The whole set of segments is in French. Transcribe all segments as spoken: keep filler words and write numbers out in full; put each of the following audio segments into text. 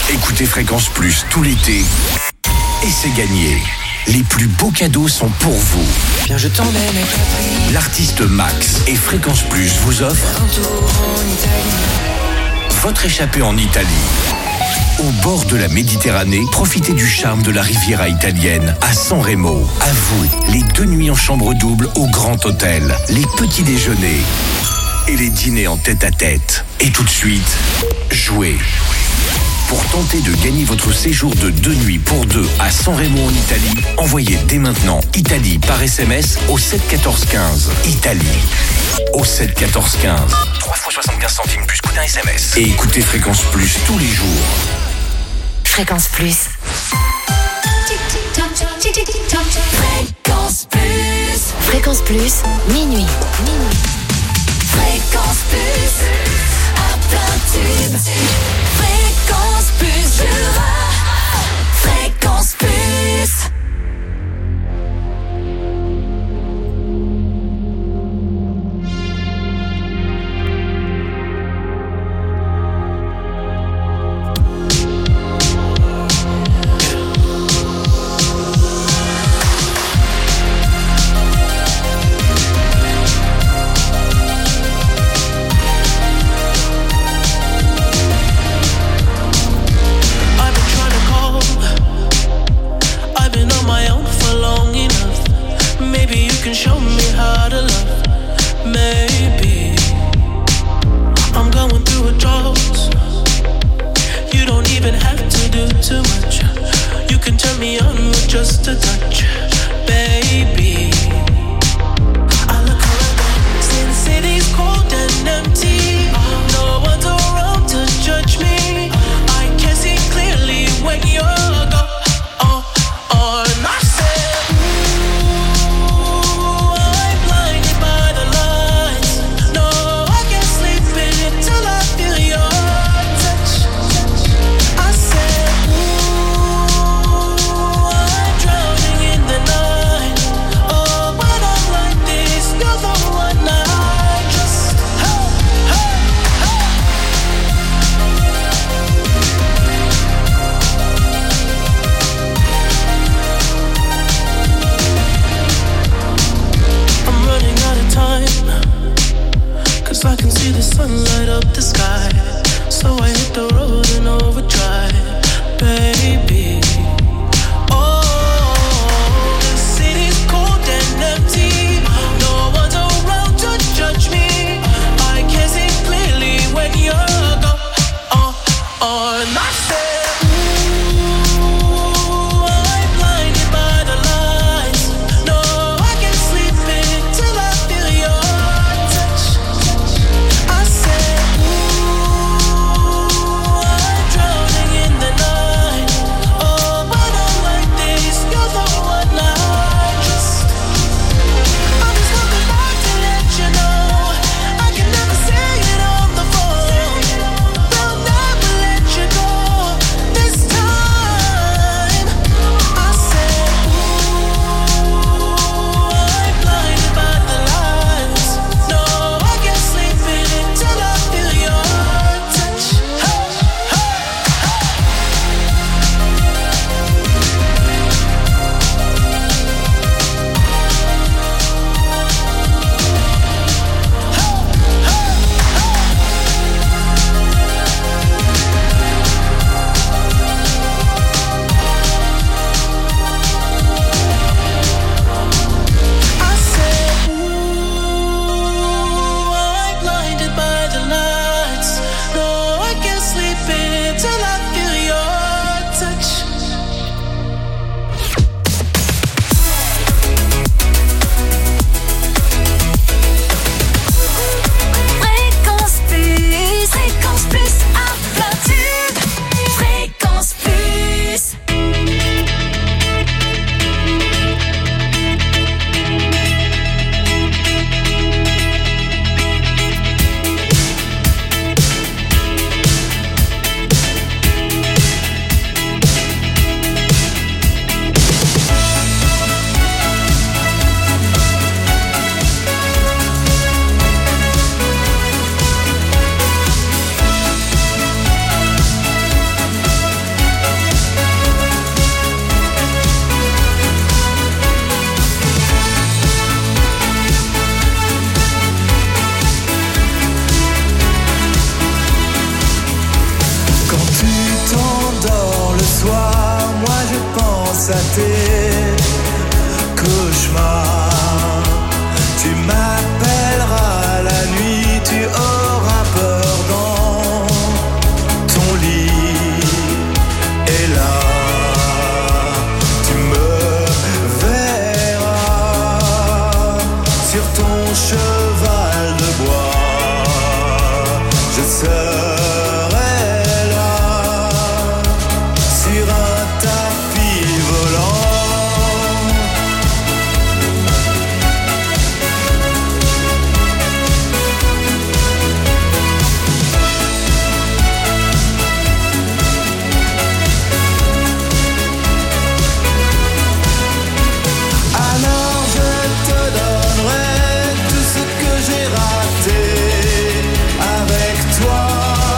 Écoutez Fréquence Plus tout l'été et c'est gagné. Les plus beaux cadeaux sont pour vous. Bien, je t'emmène. L'artiste Max et Fréquence Plus vous offrent Un tour en Italie. votre échappée en Italie. Au bord de la Méditerranée, profitez du charme de la Riviera italienne à San Remo. À vous, les deux nuits en chambre double au Grand Hôtel, les petits déjeuners et les dîners en tête-à-tête. Et tout de suite, jouez. Pour tenter de gagner votre séjour de deux nuits pour deux à San Remo en Italie, envoyez dès maintenant Italie par S M S au sept quatorze quinze. Italie au sept quatorze quinze. trois fois soixante-quinze centimes plus coût d'un S M S. Et écoutez Fréquence Plus tous les jours. Fréquence Plus. Fréquence Plus. Fréquence Plus, minuit. Minuit. Fréquence Plus. À plein tube. Fréquence Plus. Jura. Fréquence Plus. à tes cauchemars. Tu m'appelleras la nuit, tu auras peur dans ton lit. Et là, tu me verras sur ton cheval de bois. Je serai là sur un tapis volant. Alors je te donnerai tout ce que j'ai raté avec toi.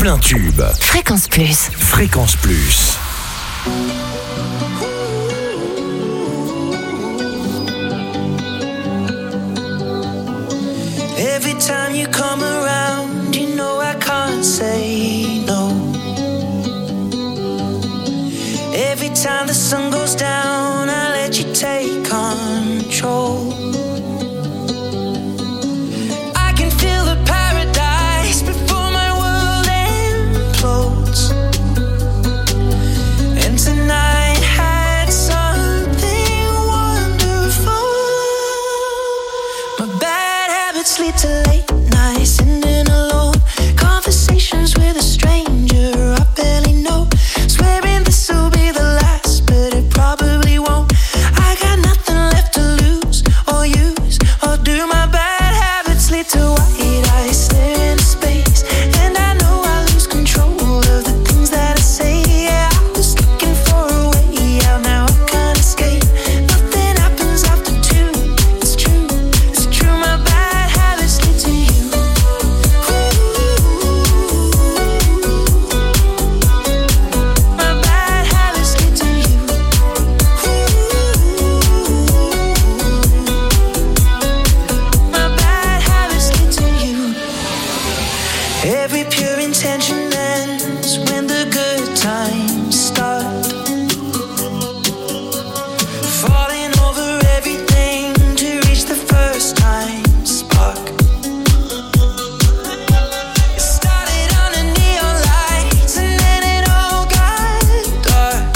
plein tube. Fréquence Plus. Fréquence Plus. Every time you come around, you know I can't say no. Every time the sun goes down, I let you take control. I can feel the paradise before my world implodes. And tonight had something wonderful. My bad habits lead to late nights, ending alone. Conversations with a stranger I barely know. Swearing this will be the last, but it probably won't. I got nothing left to lose or use or do. My bad habits lead to white eyes staring into space, and I know I lose control of the things that I say. Yeah, I was looking for a way out, now I can't escape. Nothing happens after two. It's true, it's true. My bad habits lead to you. My bad habits lead to you. My bad habits lead to you. Every pure intention ends when the good times start. Falling over everything to reach the first time spark. It started under neon lights and then it all got dark.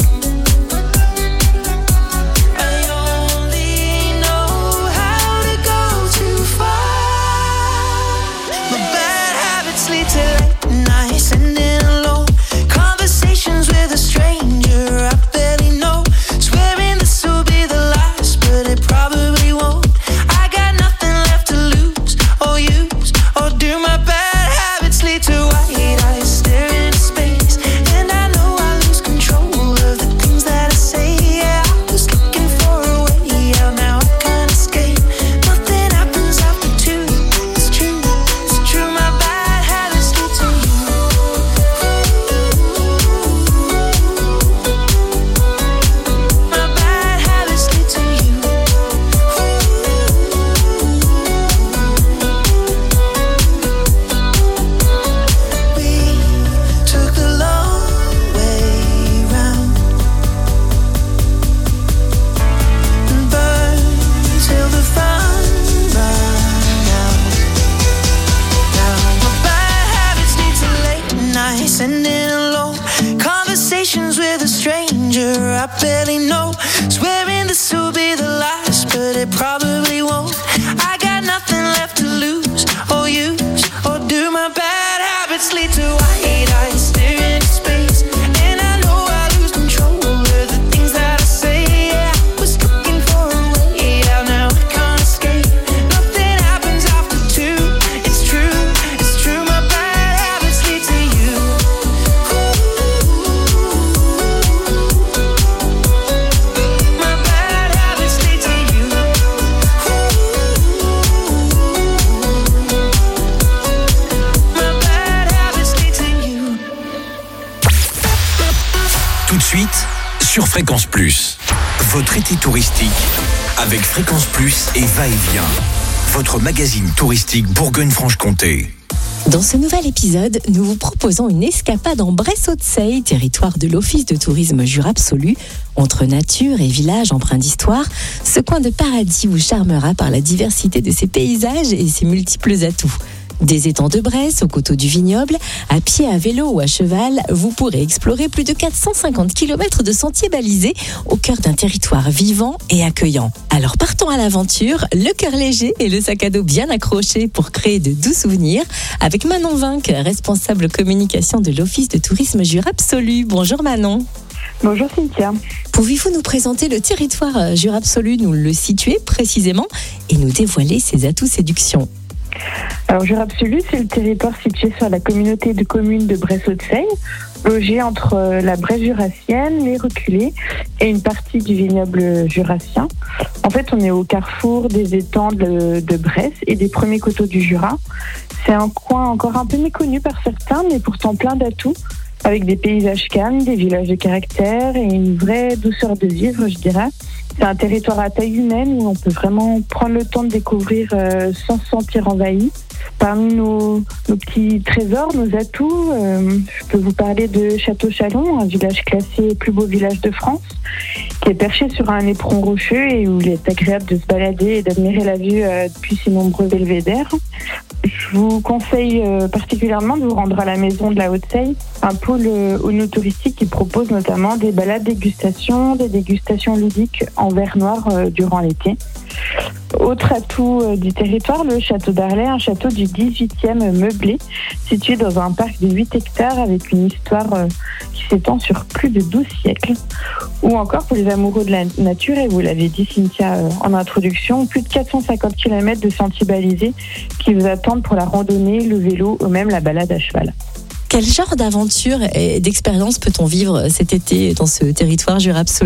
I only know how to go too far. My bad habits lead to late nights, ending alone. Conversations with a stranger I barely know. Swearing this will be the last, but it probably won't. I got nothing left to lose or use or do. My bad habits lead to white eyes staring into space, and I know I lose control of the things that I say. Yeah, I was looking for a way out, now I can't escape. Nothing happens after two. It's true, it's true. My bad habits lead to you. My bad habits lead to you. We took the long way round and burned till the fun ran out. Now my bad habits lead to late nights, ending alone. Conversations with a stranger I barely know. Swearing this will be the last, but it probably won't. I got nothing left to lose or use or do. My bad habits lead to white eyes staring into space, and I know I lose control of the things that I say. Yeah, I was looking for a way out, now I can't escape. Nothing happens after two. It's true, it's true. My bad habits lead to you. My bad habits lead to you. My bad habits lead to you. Tout de suite, sur Fréquence Plus. Votre été touristique avec Fréquence Plus et va-et-vient. Votre magazine touristique Bourgogne-Franche-Comté. Dans ce nouvel épisode, nous vous proposons une escapade en Bresse-Haute-Seille, territoire de l'Office de tourisme Jura Absolu. Entre nature et village empreint d'histoire, ce coin de paradis vous charmera par la diversité de ses paysages et ses multiples atouts. Des étangs de Bresse au coteau du vignoble, à pied, à vélo ou à cheval, vous pourrez explorer plus de quatre cent cinquante kilomètres de sentiers balisés au cœur d'un territoire vivant et accueillant. Alors partons à l'aventure, le cœur léger et le sac à dos bien accroché pour créer de doux souvenirs avec Manon Vinck, responsable communication de l'Office de tourisme Jura Absolu. Bonjour Manon. Bonjour Cynthia. Pouvez-vous nous présenter le territoire Jura Absolu, nous le situer précisément et nous dévoiler ses atouts séduction? Alors Jura Absolu, c'est le territoire situé sur la communauté de communes de Bresse-Haute-Seille. logé entre la Bresse jurassienne, les reculés et une partie du vignoble jurassien. En fait, on est au carrefour des étangs de, de Bresse et des premiers coteaux du Jura. C'est un coin encore un peu méconnu par certains, mais pourtant plein d'atouts, avec des paysages calmes, des villages de caractère et une vraie douceur de vivre, je dirais. C'est un territoire à taille humaine où on peut vraiment prendre le temps de découvrir euh, sans se sentir envahi. Parmi nos, nos petits trésors, nos atouts, euh, je peux vous parler de Château-Chalon, un village classé plus beau village de France, qui est perché sur un éperon rocheux et où il est agréable de se balader et d'admirer la vue euh, depuis ses nombreux belvédères. Je vous conseille euh, particulièrement de vous rendre à la maison de la Haute-Seille, un pôle euh, ono-touristique qui propose notamment des balades dégustation, des dégustations ludiques en verre noir euh, durant l'été. Autre atout euh, du territoire, le château d'Arlay, un château du dix-huitième meublé, situé dans un parc de huit hectares avec une histoire euh, qui s'étend sur plus de douze siècles. Ou encore pour les amoureux de la nature, et vous l'avez dit Cynthia euh, en introduction, plus de quatre cent cinquante kilomètres de sentiers balisés qui vous attendent pour la randonnée, le vélo ou même la balade à cheval. Quel genre d'aventure et d'expérience peut-on vivre cet été dans ce territoire Jura absolu ?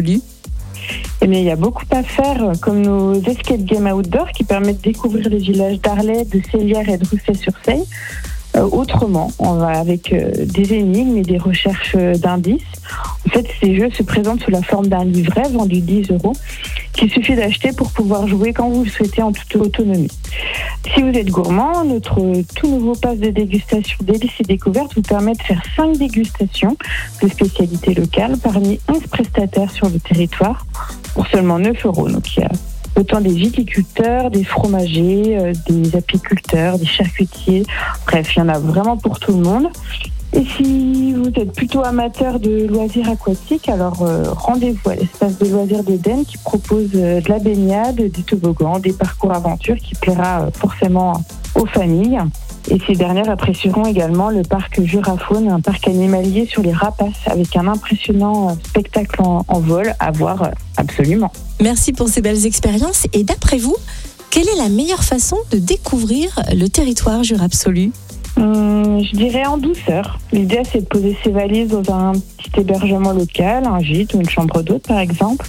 Eh bien, il y a beaucoup à faire, comme nos escape games outdoor qui permettent de découvrir les villages d'Arlay, de Célières et de Ruffey-sur-Seille. Euh, autrement, on va avec euh, des énigmes et des recherches euh, d'indices. En fait, ces jeux se présentent sous la forme d'un livret vendu dix euros qu'il suffit d'acheter pour pouvoir jouer quand vous le souhaitez en toute autonomie. Si vous êtes gourmand, notre tout nouveau pass de dégustation délices et découvertes vous permet de faire cinq dégustations de spécialités locales parmi onze prestataires sur le territoire pour seulement neuf euros. Donc il y a autant des viticulteurs, des fromagers, euh, des apiculteurs, des charcutiers. Bref, il y en a vraiment pour tout le monde. Et si vous êtes plutôt amateur de loisirs aquatiques, alors euh, rendez-vous à l'espace de loisirs d'Éden qui propose euh, de la baignade, des toboggans, des parcours aventures qui plaira euh, forcément aux familles. Et ces dernières apprécieront également le parc Jurafaune, un parc animalier sur les rapaces avec un impressionnant spectacle en, en vol à voir absolument. Merci pour ces belles expériences. Et d'après vous, quelle est la meilleure façon de découvrir le territoire Jura absolu ? Hum, je dirais en douceur. L'idée, c'est de poser ses valises dans un petit hébergement local, un gîte ou une chambre d'hôte par exemple,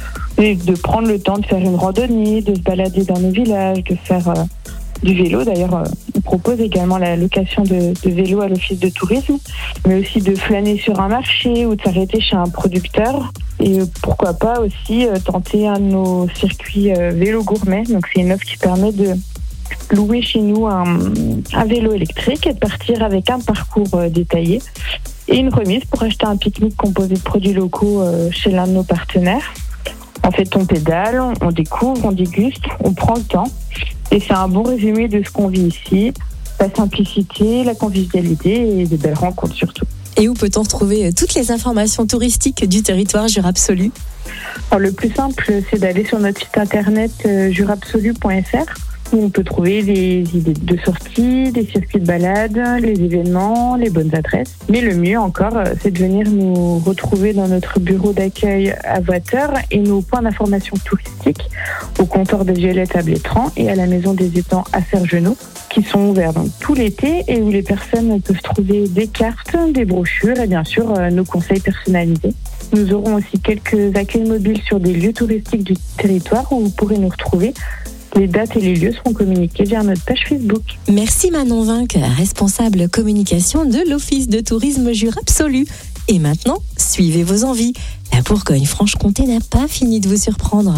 et de prendre le temps de faire une randonnée, de se balader dans nos villages, de faire euh, du vélo. D'ailleurs, euh, on propose également la location de, de vélo à l'office de tourisme, mais aussi de flâner sur un marché ou de s'arrêter chez un producteur. Et pourquoi pas aussi euh, tenter un de nos circuits euh, vélo gourmet. Donc c'est une offre qui permet de louer chez nous un, un vélo électrique et de partir avec un parcours euh, détaillé et une remise pour acheter un pique-nique composé de produits locaux euh, chez l'un de nos partenaires. En fait, on pédale, on, on découvre, on déguste, on prend le temps et c'est un bon résumé de ce qu'on vit ici. La simplicité, la convivialité et des belles rencontres surtout. Et où peut-on retrouver toutes les informations touristiques du territoire Jura absolu ? Alors, le plus simple, c'est d'aller sur notre site internet euh, jura absolu point f r où on peut trouver des idées de sortie, des circuits de balade, les événements, les bonnes adresses. Mais le mieux encore, c'est de venir nous retrouver dans notre bureau d'accueil à Voiteur et nos points d'information touristique au comptoir de Violette à Blétran et à la maison des étangs à Sergenot, qui sont ouverts donc tout l'été et où les personnes peuvent trouver des cartes, des brochures et bien sûr nos conseils personnalisés. Nous aurons aussi quelques accueils mobiles sur des lieux touristiques du territoire où vous pourrez nous retrouver. Les dates et les lieux seront communiqués via notre page Facebook. Merci Manon Vinck, responsable communication de l'Office de tourisme Jura absolu. Et maintenant, suivez vos envies. La Bourgogne-Franche-Comté n'a pas fini de vous surprendre.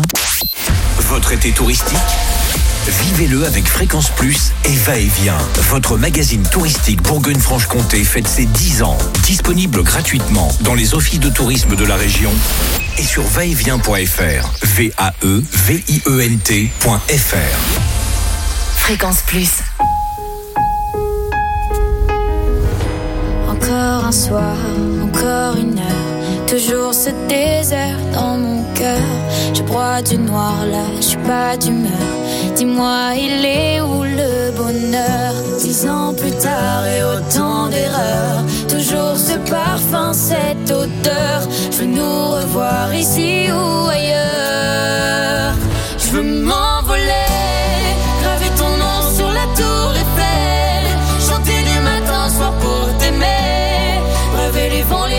Votre été touristique ? Vivez-le avec Fréquence Plus et Va-et-Vient. Votre magazine touristique Bourgogne-Franche-Comté fête ses dix ans. Disponible gratuitement dans les offices de tourisme de la région et sur va et vient point f r. V A E V I E N T point F R. Fréquence Plus. Encore un soir, encore une heure, toujours ce désert dans mon cœur. Je broie du noir là, je suis pas d'humeur. Dis-moi, il est où le bonheur? Dix ans plus tard et autant d'erreurs, toujours ce parfum, cette odeur. Je veux nous revoir ici ou ailleurs. Je veux m'envoler, graver ton nom sur la tour Eiffel, chanter du matin au soir pour t'aimer, rêver les vents.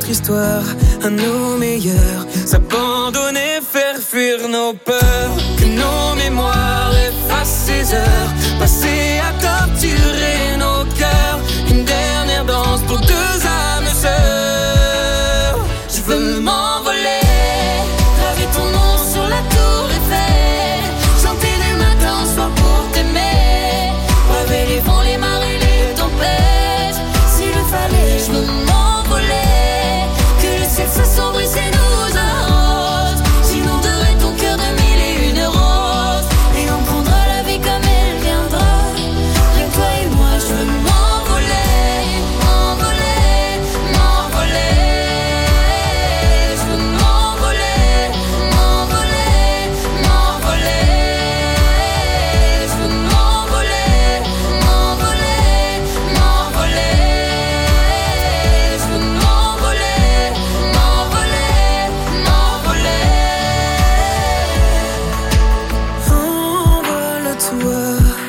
notre histoire à nos meilleurs, s'abandonner, faire fuir nos peurs, que nos mémoires effacent ces heures passées à torturer nos cœurs. Une dernière danse pour deux âmes sœurs. Je veux m'envoler, graver ton nom sur la tour Eiffel, chanter du matin au soir pour t'aimer, braver les vents, les marées, les tempêtes. S'il le fallait, je veux m'envoler, que le ciel s'assombrisse et nous arrose, j'inonderai ton cœur de mille et une roses, et on prendra la vie comme elle viendra. Rien que toi et moi, je veux m'envoler, m'envoler, m'envoler. Je veux m'envoler, m'envoler, m'envoler. Je veux m'envoler, m'envoler, m'envoler. Je veux m'envoler, m'envoler, m'envoler. Envole-toi,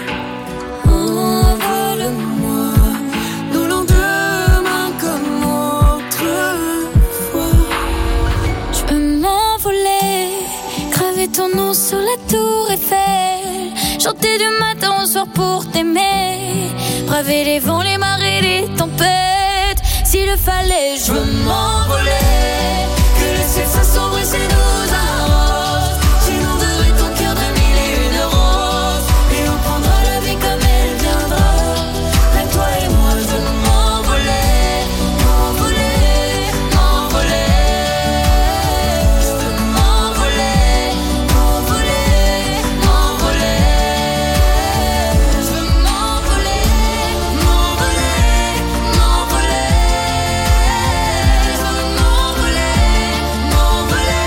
envole-moi, nos lendemains comme autrefois. Je veux m'envoler, graver ton nom sur la tour Eiffel, chanter du matin au soir pour t'aimer, braver les vents, les marées, les tempêtes. S'il le fallait, je veux m'envoler, que le ciel s'assombrisse et nous arrose, j'inonderai ton cœur de mille et une roses, et on prendra la vie comme elle viendra. Rien que toi et moi, je veux m'envoler, m'envoler, m'envoler. Je veux m'envoler, m'envoler, m'envoler. Je veux m'envoler, m'envoler, m'envoler. Je veux m'envoler, m'envoler, m'envoler.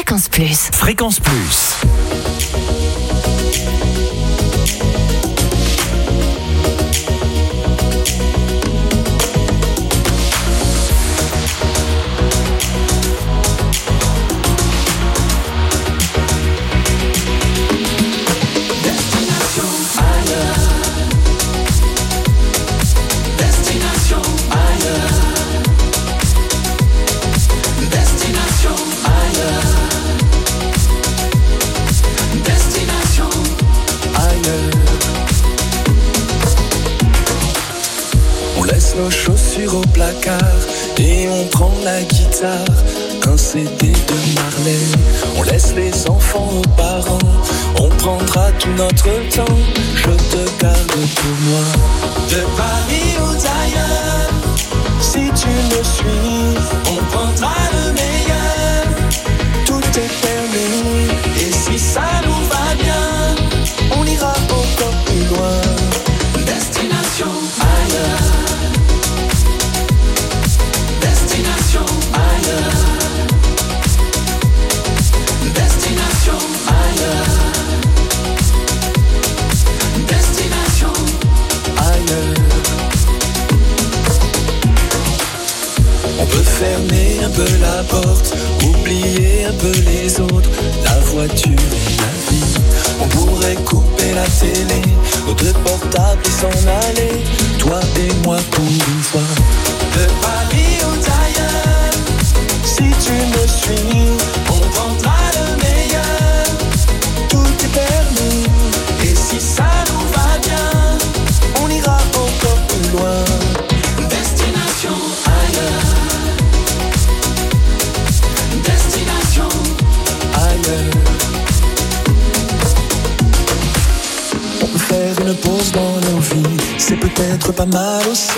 Fréquence Plus. Fréquence Plus. Nos chaussures au placard et on prend la guitare, un C D de Marley. On laisse les enfants aux parents, on prendra tout notre temps. Je te garde pour moi. De Paris ou d'ailleurs, si tu me suis, on prendra le meilleur. Tout est permis et si ça nous va bien, on ira encore plus loin. Destination ailleurs. Destination ailleurs. Destination ailleurs. Destination ailleurs. On peut fermer un peu la porte, oublier un peu les autres, la voiture et la vie. On pourrait couper la télé, nos deux portables et s'en aller, toi et moi pour une fois. De Paris ou d'ailleurs, si tu me suis, on prendra le meilleur. Tout est permis, et si ça nous va bien, on ira encore plus loin. Destination ailleurs. Destination ailleurs. On peut faire une pause dans nos vies, c'est peut-être pas mal aussi.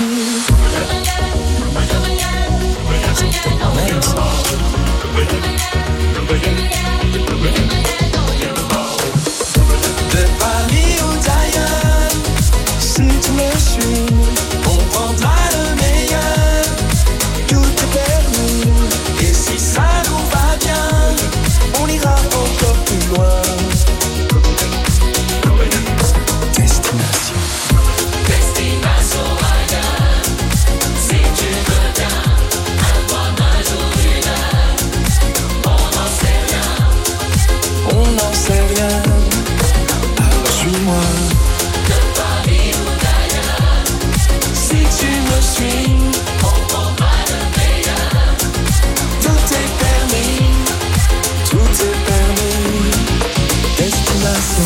De Paris ou d'ailleurs, si tu me suis, on prendra le meilleur. Tout est permis, et si ça nous va bien, on ira encore plus loin. Destination. Destination ailleurs, si tu veux bien. On n'en sait rien, alors suis-moi. De Paris ou d'ailleurs, si tu me suis, on prendra le meilleur. Tout est permis, tout est permis. Destination.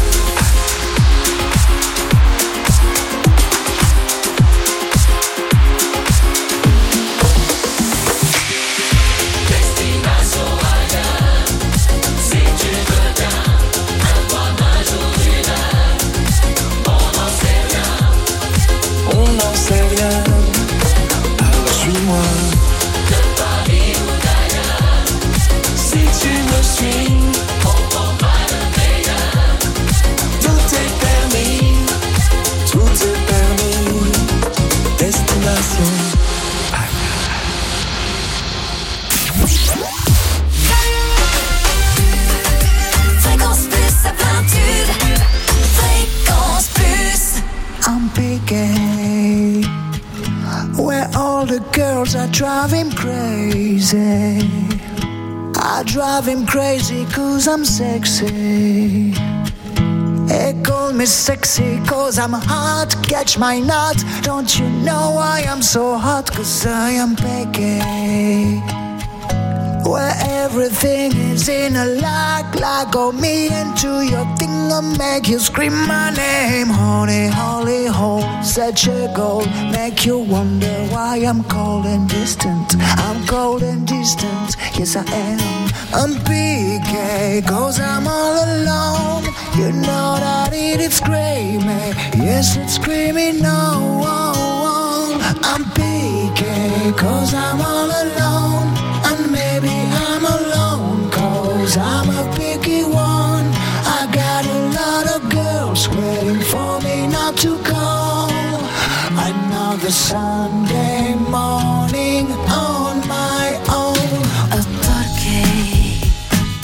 Fréquence Plus à plein tube. Fréquence Plus. I'm picking where all the girls are driving crazy. I drive him crazy cause I'm sexy. They call me sexy cause I'm hot. Catch my nut. Don't you know I am so hot? Cause I am picky where everything is in a lock. Like on me into your thing, I'll make you scream my name. Honey, holy hole, such a goal. Make you wonder why I'm cold and distant. I'm cold and distant, yes I am. I'm P K, cause I'm all alone. You know that it is screaming, yes it's screaming no. I'm P K, cause I'm all alone. And maybe I'm alone, cause I'm a picky one. I got a lot of girls waiting for me not to call. Another Sunday morning on my own. Porque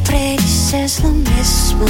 siempre dices lo mismo.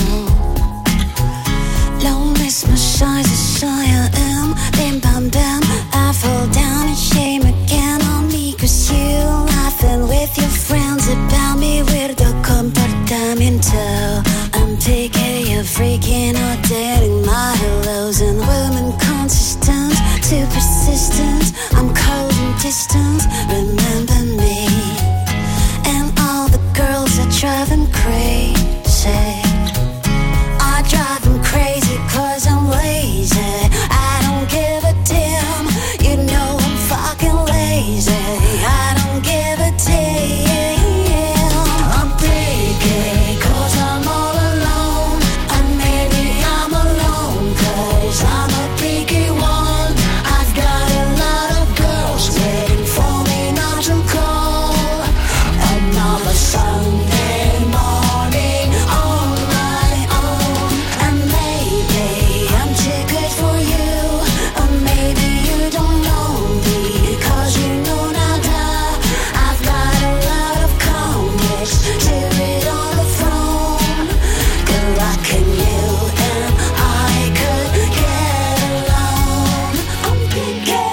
Lo mismo soy, soy I am. Bim bam bam, I fall down in shame again on me. Cause you laughing with your friends about me. Weirdo comportamiento. I'm taking you freaking out, dating my hellos. And women consistent, too persistent. I'm cold and distant, remember me. And all the girls that drive them crazy. I drive them crazy cause I'm lazy. I don't give a damn, you know I'm fucking lazy. I don't give a damn. I'm picky cause I'm all alone. And maybe I'm alone cause I'm a picky one. I've got a lot of girls waiting for me not to call. Another Sunday morning on my own. And maybe I'm too good for you. Or maybe you don't know me cause you know nada. I've got a lot of comics to read on the phone. Good luck in you and I could get along. I'm picky,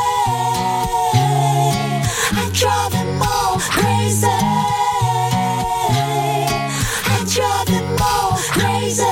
I drive them all crazy. I drive them all crazy.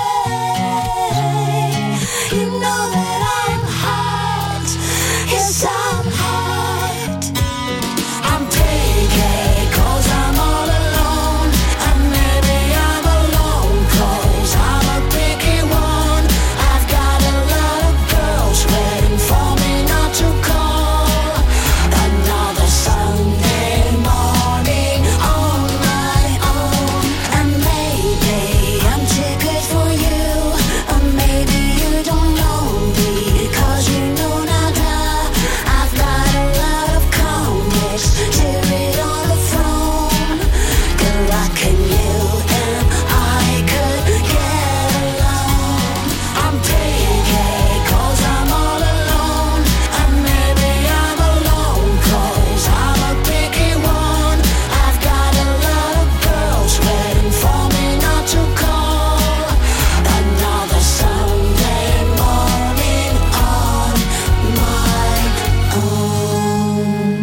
You know that I'm hot. Yes, I'm hot. I'm picky cause I'm all alone. And maybe I'm alone cause I'm a picky one. I've got a lot of girls waiting for me not to call. Another Sunday morning on my own. And maybe I'm too good for you. Or maybe you don't know me cause you know nada. I've got a lot of comics to read on the phone. Good luck in you and I could get along. I'm picky cause I'm all alone. And maybe I'm alone cause I'm a picky one. I've got a lot of girls waiting for me not to call. Another Sunday morning on my own.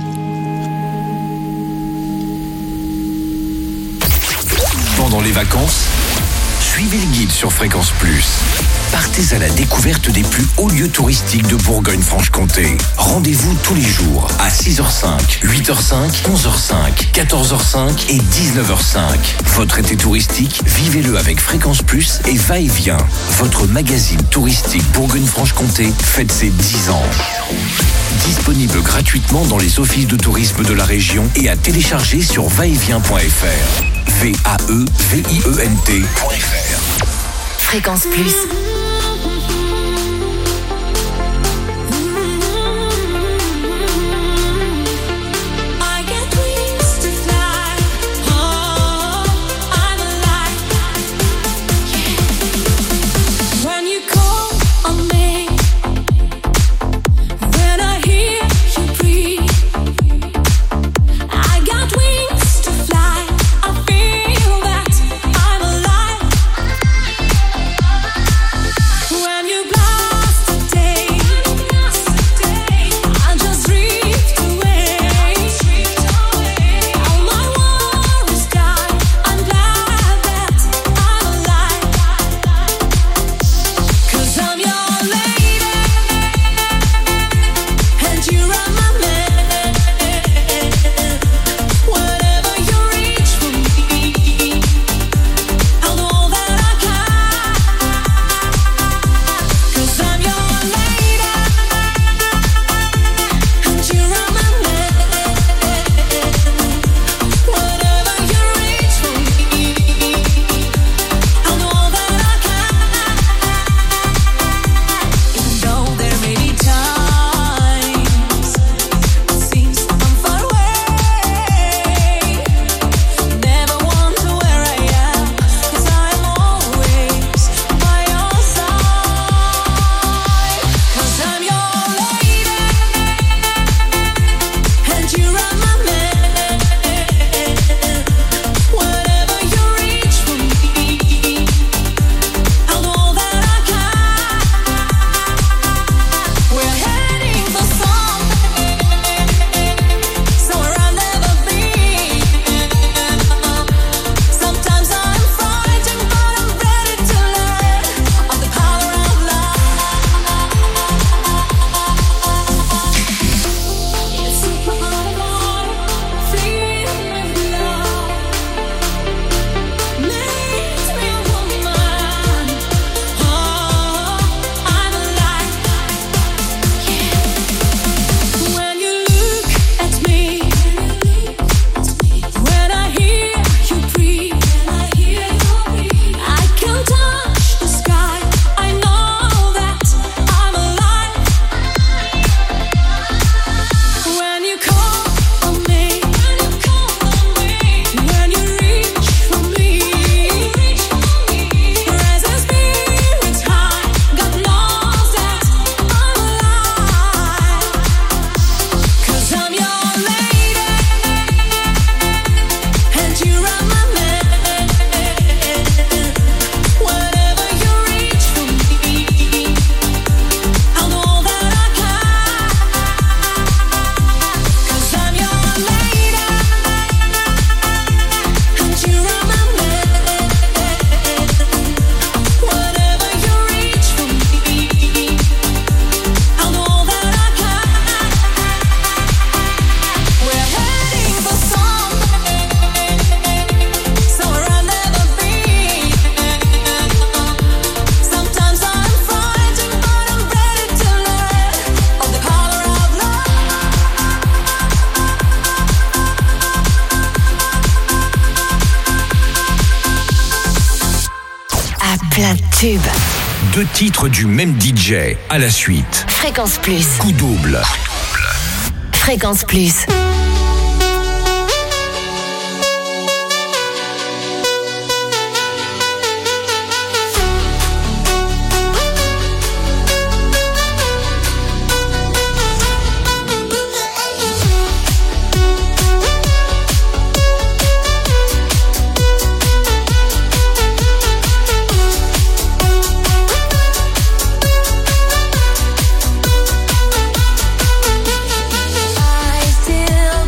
Pendant les vacances, suivez le guide sur Fréquence Plus. Partez à la découverte des plus hauts lieux touristiques de Bourgogne-Franche-Comté. Rendez-vous tous les jours à six heures cinq, huit heures cinq, onze heures cinq, quatorze heures cinq et dix-neuf heures cinq. Votre été touristique, vivez-le avec Fréquence Plus et Va-et-Vient. Votre magazine touristique Bourgogne-Franche-Comté fête ses dix ans. Disponible gratuitement dans les offices de tourisme de la région et à télécharger sur va et vient point f r. V A E V I E N T point F R. Fréquence Plus. I get wings to fly. Oh, I'm alive. When you call on me, when I hear you breathe, I got wings to fly. I feel that I'm alive. Tube. Deux titres du même D J à la suite. Fréquence Plus. Coup double. Fréquence Plus. I still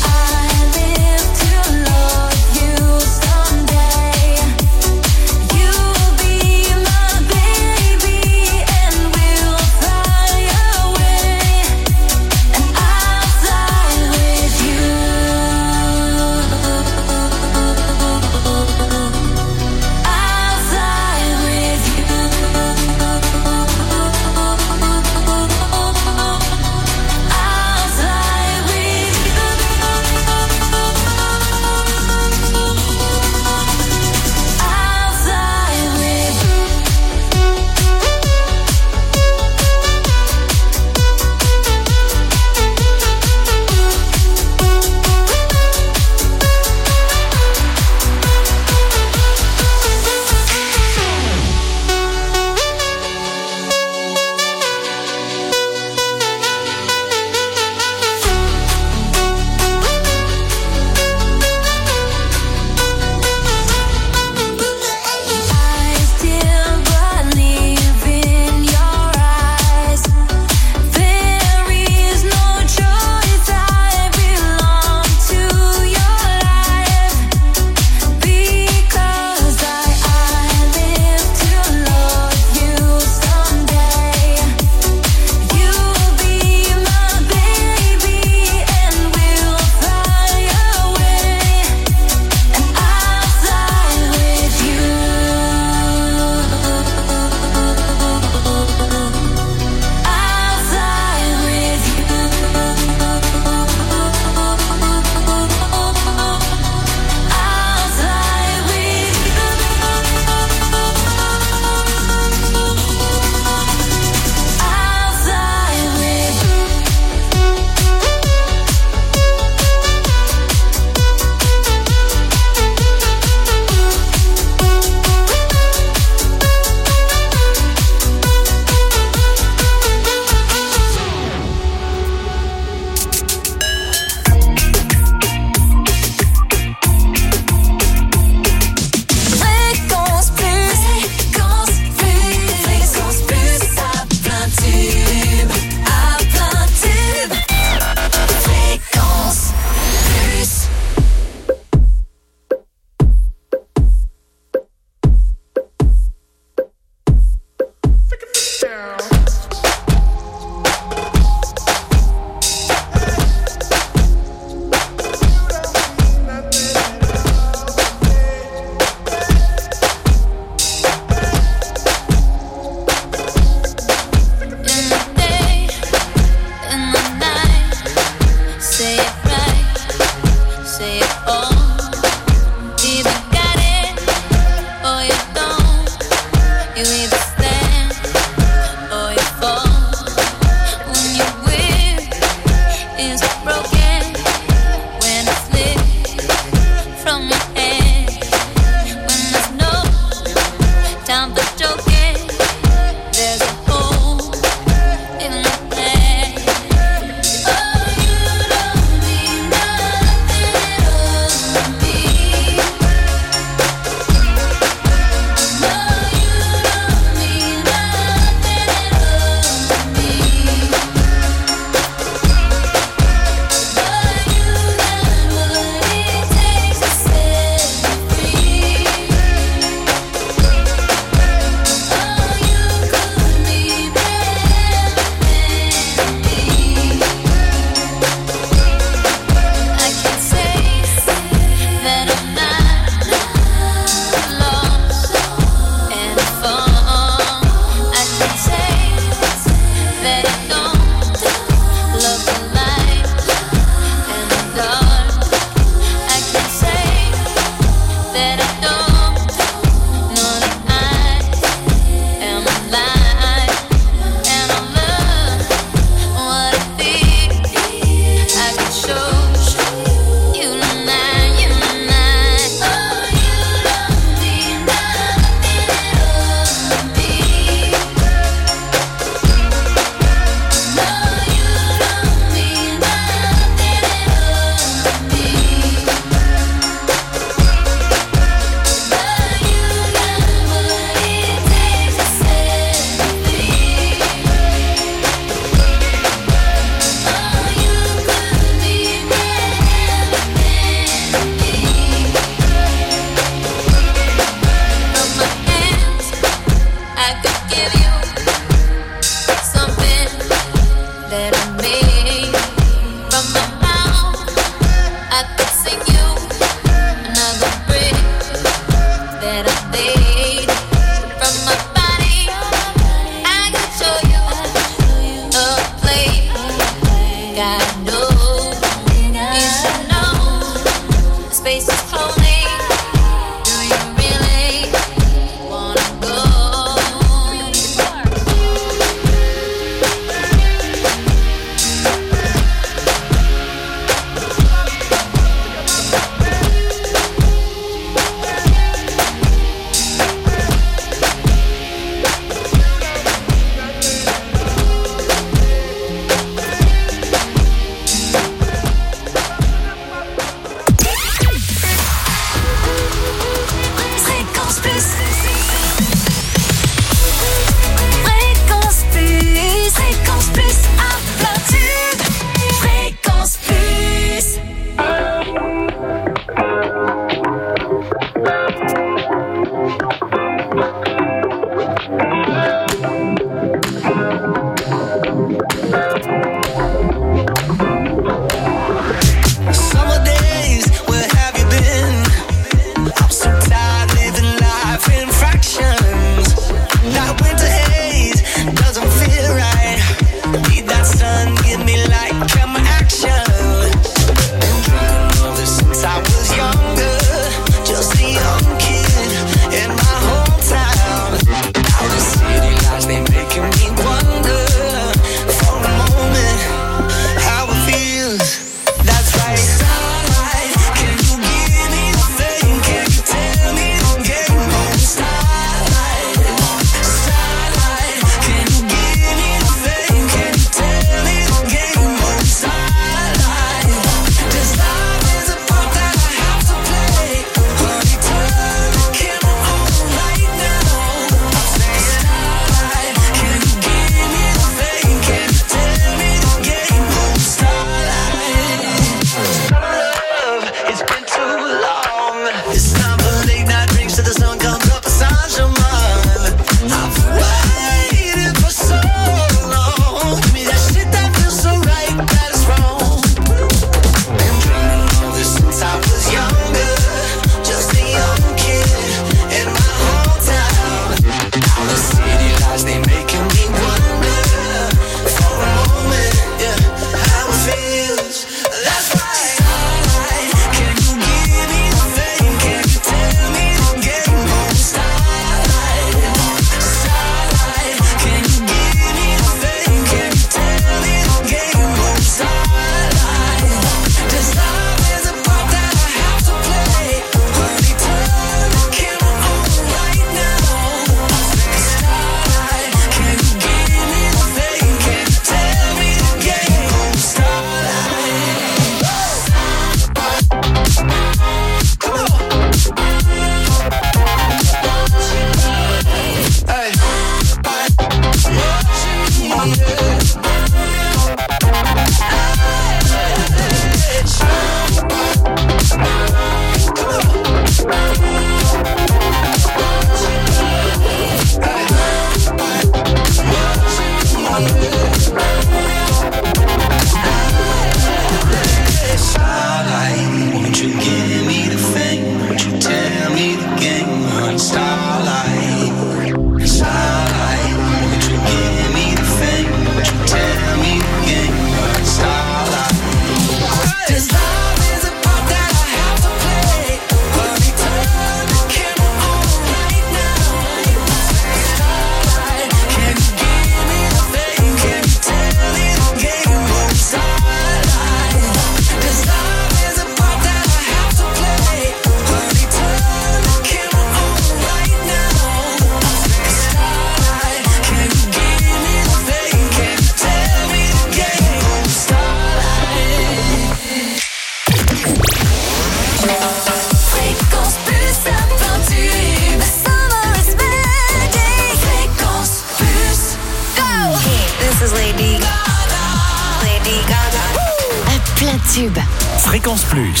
tubes. Fréquence Plus.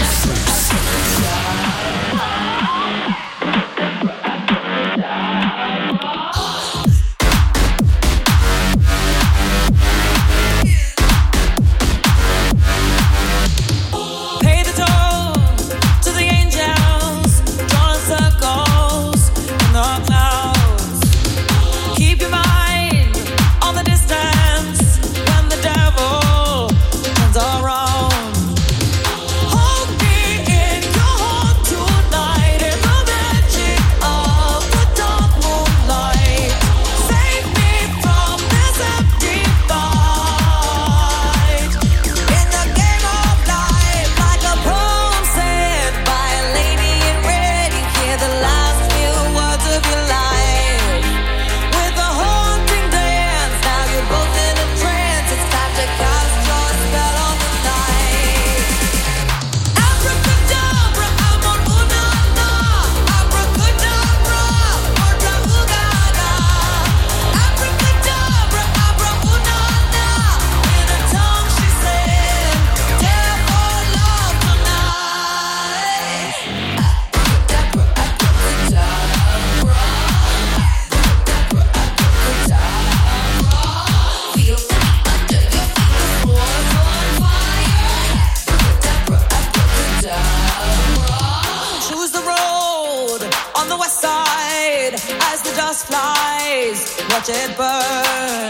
Watch it burn.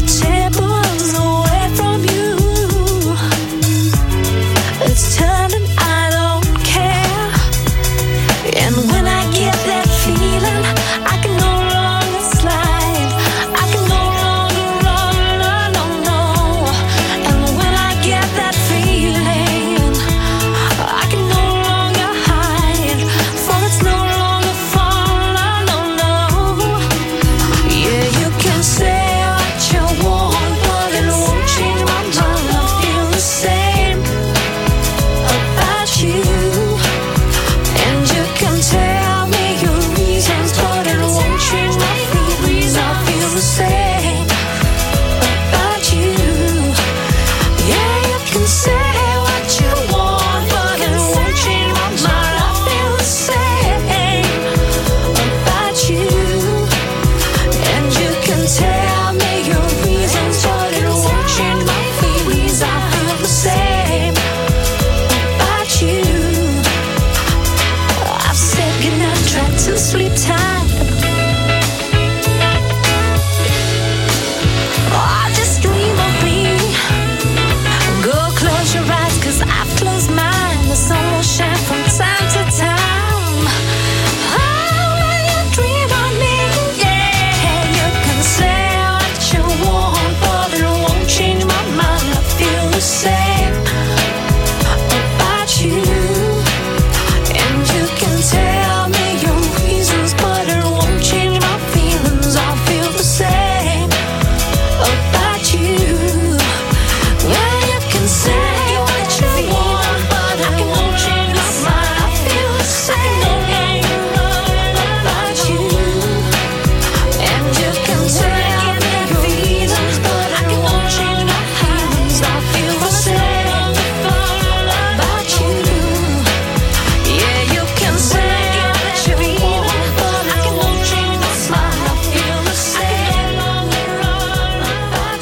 chair.